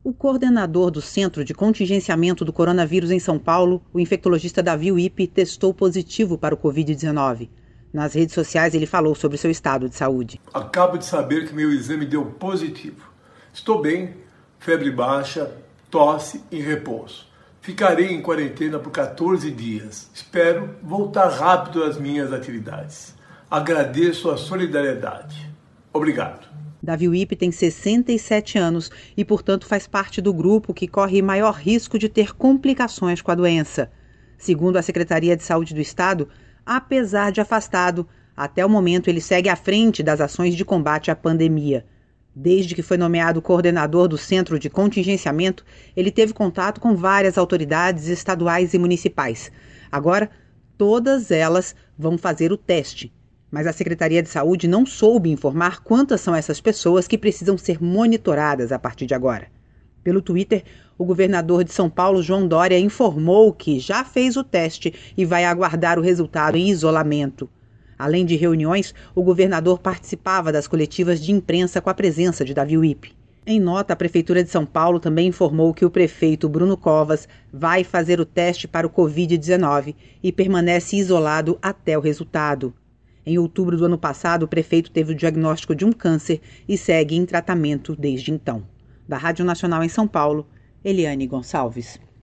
O coordenador do Centro de Contingenciamento do Coronavírus em São Paulo, o infectologista Davi Wippe, testou positivo para o Covid-19. Nas redes sociais, ele falou sobre seu estado de saúde. Acabo de saber que meu exame deu positivo. Estou bem, febre baixa, tosse e repouso. Ficarei em quarentena por 14 dias. Espero voltar rápido às minhas atividades. Agradeço a solidariedade. Obrigado. Davi Wippe tem 67 anos e, portanto, faz parte do grupo que corre maior risco de ter complicações com a doença. Segundo a Secretaria de Saúde do Estado, apesar de afastado, até o momento ele segue à frente das ações de combate à pandemia. Desde que foi nomeado coordenador do Centro de Contingenciamento, ele teve contato com várias autoridades estaduais e municipais. Agora, todas elas vão fazer o teste. Mas a Secretaria de Saúde não soube informar quantas são essas pessoas que precisam ser monitoradas a partir de agora. Pelo Twitter, o governador de São Paulo, João Dória, informou que já fez o teste e vai aguardar o resultado em isolamento. Além de reuniões, o governador participava das coletivas de imprensa com a presença de Davi Wippe. Em nota, a Prefeitura de São Paulo também informou que o prefeito Bruno Covas vai fazer o teste para o Covid-19 e permanece isolado até o resultado. Em outubro do ano passado, o prefeito teve o diagnóstico de um câncer e segue em tratamento desde então. Da Rádio Nacional em São Paulo, Eliane Gonçalves.